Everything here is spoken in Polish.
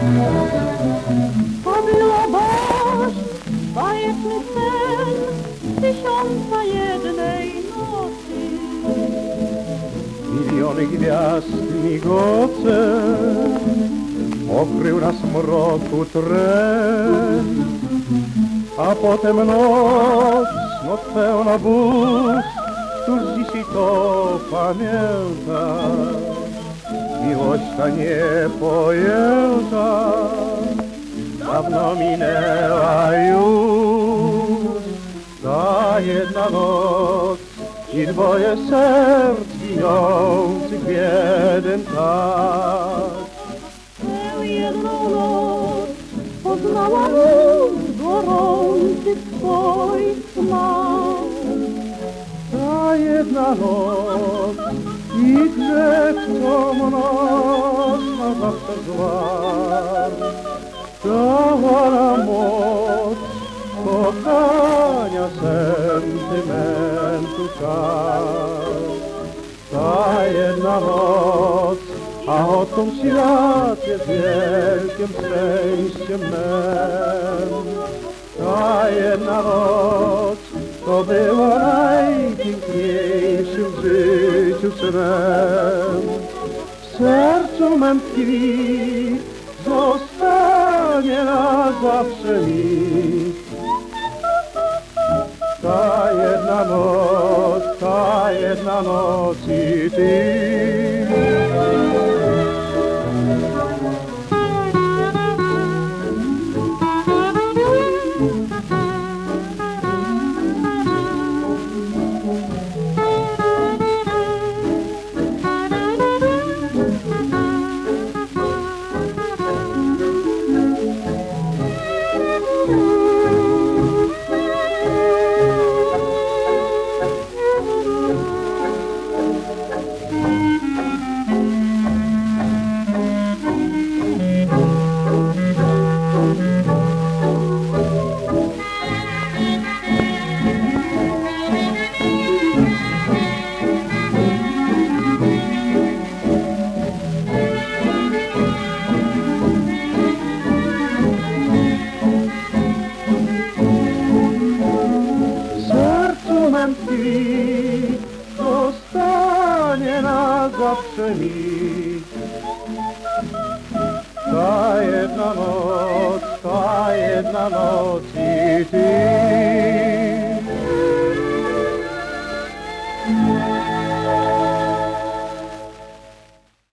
Pobyła boś, bajeczny sen, 1001 nocy. Miliony gwiazd migoce, okrył nas mroku tren, a potem noc pełna burz, któż dzisiaj to pamięta? Miłość ta niepojęta dawno minęła już. Ta jedna noc i dwoje serc bijących w jeden tak. Tę jedną noc poznała luz gorących twoich smak. Ta jedna noc i grzech, co nas na zawsze zwarł. Dała nam moc kochania sentymentu czas. Ta jedna noc, a odtąd świat jest wielkim szczęściem mem. Ta jedna noc, to była najpiękniejszym w życiu snem. W sercu mem tkwi, zostanie na zawsze mi. Ta jedna noc i ty. Zostanie na zawsze mi. Ta jedna noc i ty.